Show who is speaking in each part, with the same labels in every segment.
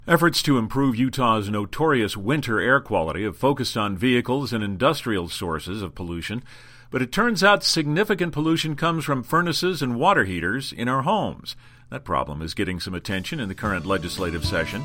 Speaker 1: Efforts to improve Utah's notorious winter air quality have focused on vehicles and industrial sources of pollution, but it turns out significant pollution comes from furnaces and water heaters in our homes. That problem is getting some attention in the current legislative session.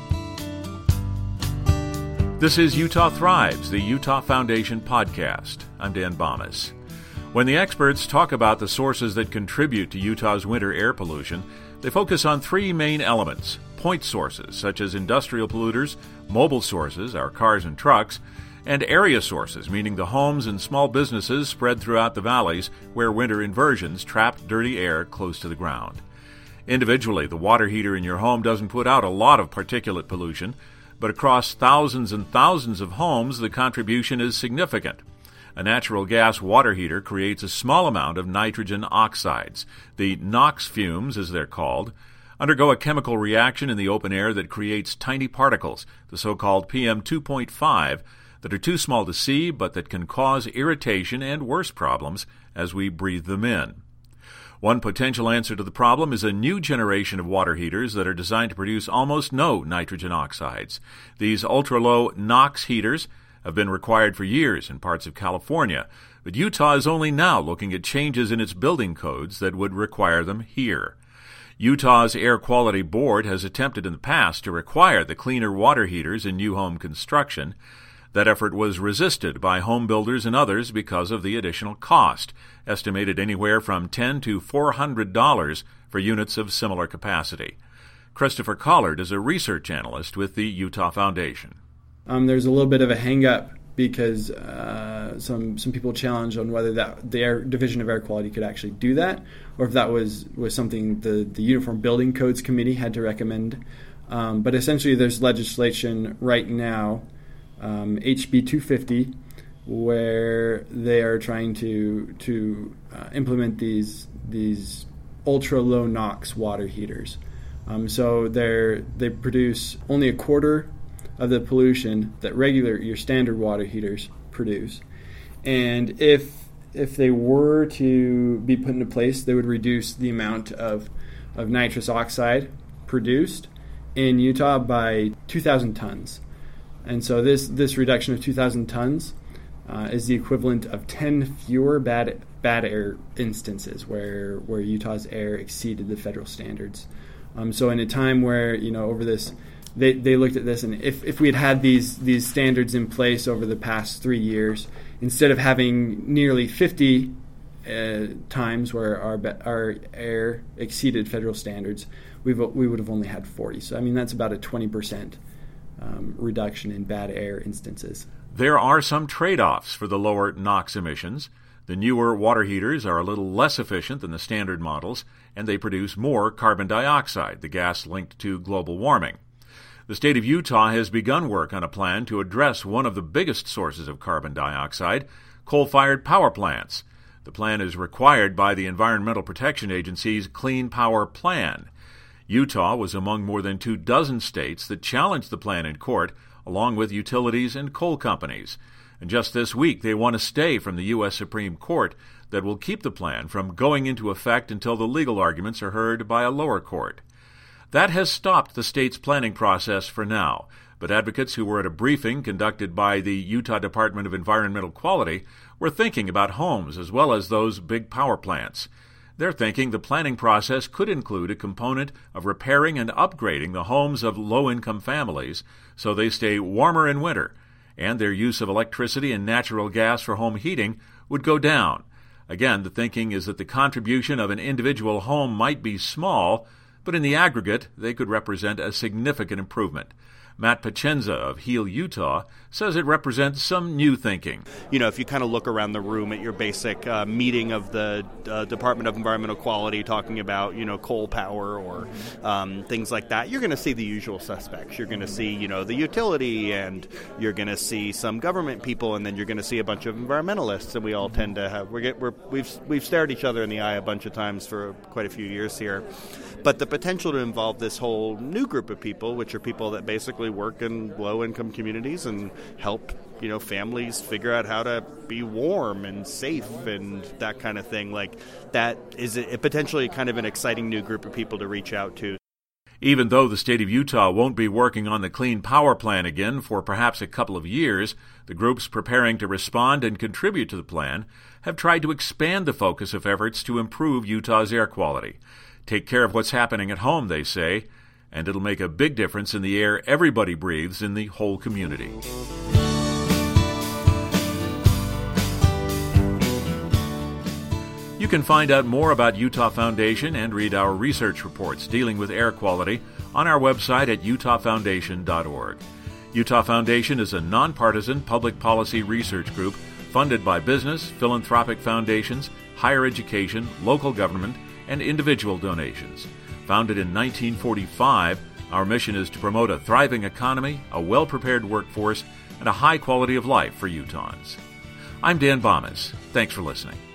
Speaker 1: This is Utah Thrives, the Utah Foundation podcast. I'm Dan Bomas. When the experts talk about the sources that contribute to Utah's winter air pollution, they focus on three main elements: point sources, such as industrial polluters; mobile sources, our cars and trucks; and area sources, meaning the homes and small businesses spread throughout the valleys where winter inversions trap dirty air close to the ground. Individually, the water heater in your home doesn't put out a lot of particulate pollution, but across thousands and thousands of homes, the contribution is significant. A natural gas water heater creates a small amount of nitrogen oxides. The NOx fumes, as they're called, undergo a chemical reaction in the open air that creates tiny particles, the so-called PM 2.5, that are too small to see but that can cause irritation and worse problems as we breathe them in. One potential answer to the problem is a new generation of water heaters that are designed to produce almost no nitrogen oxides. These ultra-low NOx heaters have been required for years in parts of California, but Utah is only now looking at changes in its building codes that would require them here. Utah's Air Quality Board has attempted in the past to require the cleaner water heaters in new home construction. That effort was resisted by home builders and others because of the additional cost, estimated anywhere from $10 to $400 for units of similar capacity. Christopher Collard is a research analyst with the Utah Foundation.
Speaker 2: There's a little bit of a hang-up because some people challenged on whether the Division of Air Quality could actually do that, or if that was something the Uniform Building Codes Committee had to recommend. But essentially there's legislation right now, HB 250, where they are trying to implement these ultra-low NOx water heaters. So they produce only a quarter of the pollution that your standard water heaters produce. And if they were to be put into place, they would reduce the amount of nitrous oxide produced in Utah by 2,000 tons. And so this reduction of 2,000 tons is the equivalent of 10 fewer bad air instances where Utah's air exceeded the federal standards. So in a time where, over this, they looked at this, and if we had these standards in place over the past 3 years, instead of having nearly 50 times where our air exceeded federal standards, we would have only had 40. So that's about a 20% reduction in bad air instances.
Speaker 1: There are some trade-offs for the lower NOx emissions. The newer water heaters are a little less efficient than the standard models, and they produce more carbon dioxide, the gas linked to global warming. The state of Utah has begun work on a plan to address one of the biggest sources of carbon dioxide, coal-fired power plants. The plan is required by the Environmental Protection Agency's Clean Power Plan. Utah was among more than 24 states that challenged the plan in court, along with utilities and coal companies. And just this week, they won a stay from the U.S. Supreme Court that will keep the plan from going into effect until the legal arguments are heard by a lower court. That has stopped the state's planning process for now, but advocates who were at a briefing conducted by the Utah Department of Environmental Quality were thinking about homes as well as those big power plants. They're thinking the planning process could include a component of repairing and upgrading the homes of low-income families so they stay warmer in winter, and their use of electricity and natural gas for home heating would go down. Again, the thinking is that the contribution of an individual home might be small, but in the aggregate, they could represent a significant improvement. Matt Pacenza of Heal, Utah, says it represents some new thinking.
Speaker 3: If you kind of look around the room at your basic meeting of the Department of Environmental Quality talking about, coal power or things like that, you're going to see the usual suspects. You're going to see, the utility, and you're going to see some government people, and then you're going to see a bunch of environmentalists. And we all tend to have we've stared each other in the eye a bunch of times for quite a few years here. But the potential to involve this whole new group of people, which are people that basically work in low-income communities and help, families figure out how to be warm and safe and that kind of thing, like that is potentially kind of an exciting new group of people to reach out to.
Speaker 1: Even though the state of Utah won't be working on the Clean Power Plan again for perhaps a couple of years, the groups preparing to respond and contribute to the plan have tried to expand the focus of efforts to improve Utah's air quality. Take care of what's happening at home, they say, and it'll make a big difference in the air everybody breathes in the whole community. You can find out more about Utah Foundation and read our research reports dealing with air quality on our website at utahfoundation.org. Utah Foundation is a nonpartisan public policy research group funded by business, philanthropic foundations, higher education, local government, and individual donations. Founded in 1945, our mission is to promote a thriving economy, a well-prepared workforce, and a high quality of life for Utahns. I'm Dan Bomis. Thanks for listening.